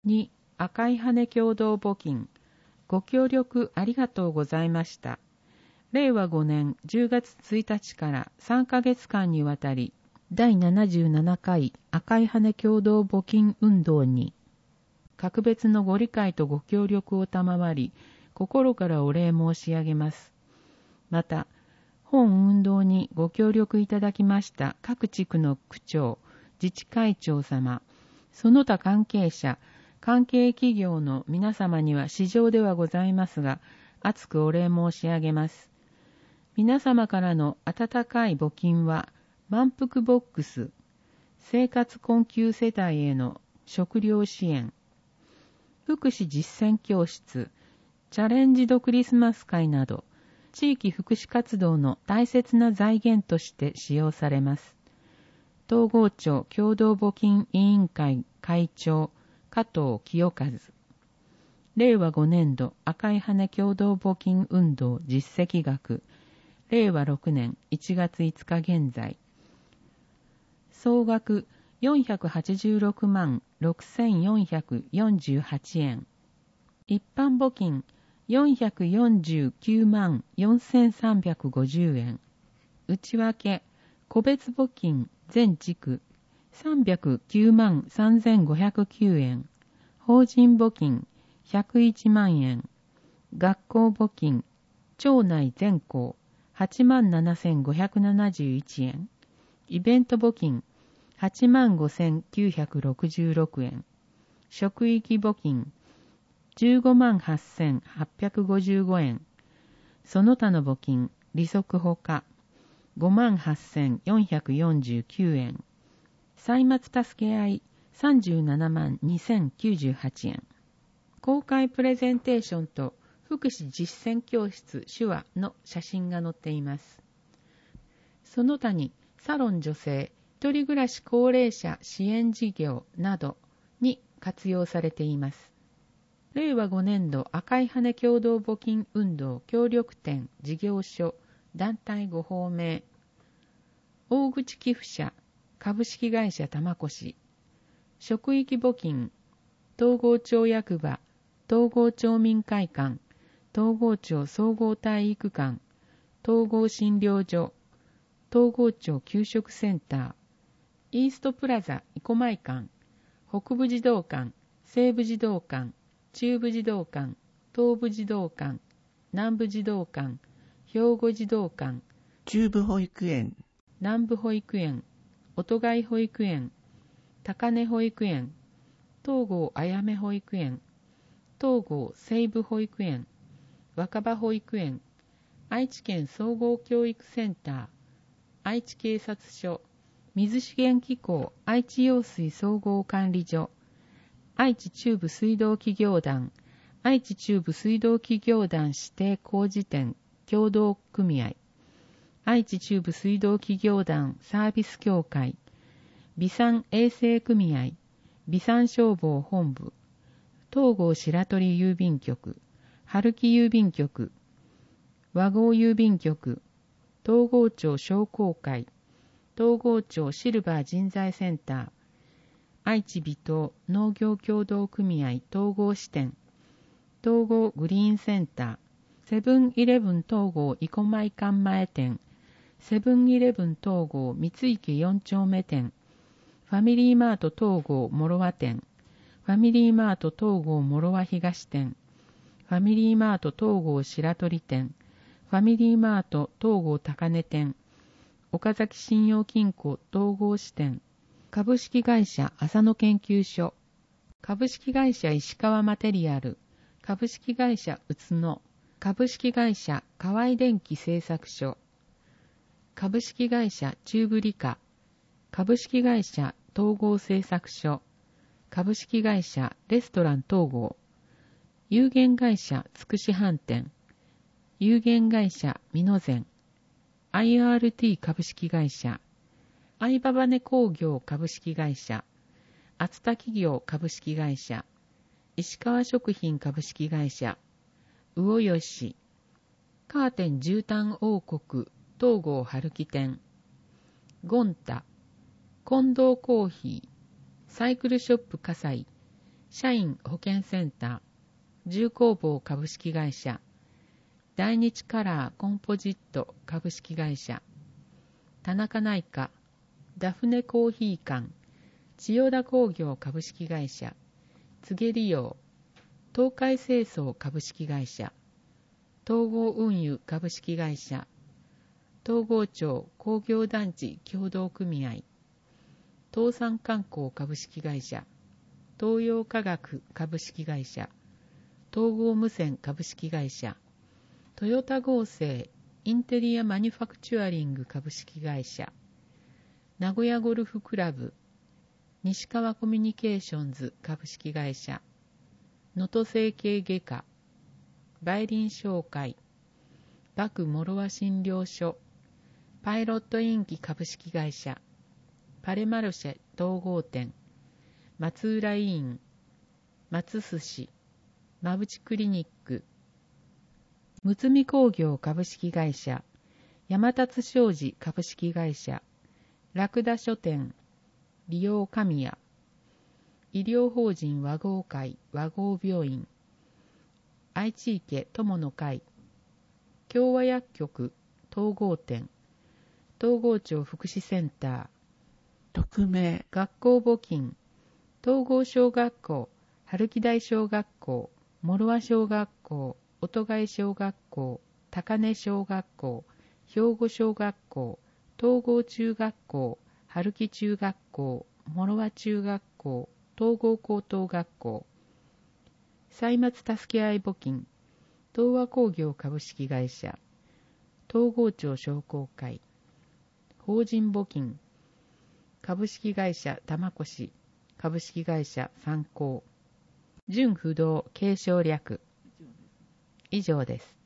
2、赤い羽共同募金。ご協力ありがとうございました。令和5年10月1日から3ヶ月間にわたり、第77回赤い羽共同募金運動に、格別のご理解とご協力を賜り、心からお礼申し上げます。また、本運動にご協力いただきました各地区の区長、自治会長様、その他関係者、関係企業の皆様には至上ではございますが、厚くお礼申し上げます。皆様からの温かい募金は、満腹ボックス、生活困窮世帯への食料支援、福祉実践教室、チャレンジドクリスマス会など、地域福祉活動の大切な財源として使用されます。東郷町共同募金委員会会長、加藤清和。令和5年度赤い羽共同募金運動実績額、令和6年1月5日現在。総額486万6448円。一般募金449万4350円。内訳、個別募金全地区309万3509円。法人募金101万円。学校募金、町内全校8万7571円。イベント募金8万5966円。職域募金15万8855円。その他の募金、利息ほか5万8449円。歳末助け合い37万2098円。公開プレゼンテーションと福祉実践教室手話の写真が載っています。その他にサロン女性、一人暮らし高齢者支援事業などに活用されています。令和5年度赤い羽共同募金運動協力店事業所団体ご法名、大口寄付者株式会社玉越、職域募金、東郷町役場、東郷町民会館、東郷町総合体育館、東郷診療所、東郷町給食センター、イーストプラザ生駒館、北部児童館、西部児童館、中部児童館、東部児童館、南部児童館、兵庫児童館、 中部保育園、 南部保育園、音貝保育園、高根保育園、東郷あやめ保育園、東郷西部保育園、若葉保育園、愛知県総合教育センター、愛知警察署、水資源機構愛知用水総合管理所、愛知中部水道企業団、愛知中部水道企業団指定工事店協同組合、愛知中部水道企業団サービス協会、備産衛生組合、備産消防本部、東郷白鳥郵便局、春木郵便局、和合郵便局、東郷町商工会、東郷町シルバー人材センター、愛知美東農業協同組合東郷支店、東郷グリーンセンター、セブンイレブン東郷生駒館前店、セブンイレブン東郷三池4丁目店、ファミリーマート東郷諸和店、ファミリーマート東郷諸和東店、ファミリーマート東郷白鳥店、ファミリーマート東郷高根店、岡崎信用金庫東郷支店、株式会社浅野研究所、株式会社石川マテリアル、株式会社宇都野、株式会社河合電機製作所、株式会社中部理科、株式会社東郷製作所、株式会社レストラン東郷、有限会社つくし飯店、有限会社美濃膳、IRT 株式会社、相葉羽工業株式会社、厚田企業株式会社、石川食品株式会社、魚吉、カーテン絨毯王国東郷春樹店、ゴンタ、近藤コーヒー、サイクルショップ葛西、 社員保険センター、重工房株式会社、大日カラーコンポジット株式会社、田中内科、ダフネコーヒー館、千代田工業株式会社、柘植利用、東海清掃株式会社、東郷運輸株式会社、東郷町工業団地協同組合、東山観光株式会社、東洋化学株式会社、東郷無線株式会社、トヨタ合成インテリアマニュファクチュアリング株式会社、名古屋ゴルフクラブ、西川コミュニケーションズ株式会社、能登整形外科、梅林商会、麦諸和診療所、パイロットインキ株式会社、パレマルシェ統合店、松浦医院、松寿司、馬淵クリニック、むつみ工業株式会社、山達商事株式会社、ラクダ書店、利用神谷、医療法人和合会和合病院、愛知池友の会、共和薬局統合店、東郷町福祉センター、 匿名、 学校募金、東郷小学校、春木台小学校、諸和小学校、音貝小学校、高根小学校、兵庫小学校、東郷中学校、春木中学校、諸和中学校、東郷高等学校、歳末助け合い募金、東和工業株式会社、東郷町商工会、法人募金、株式会社玉越、株式会社三幸、純不動継承略。以上です。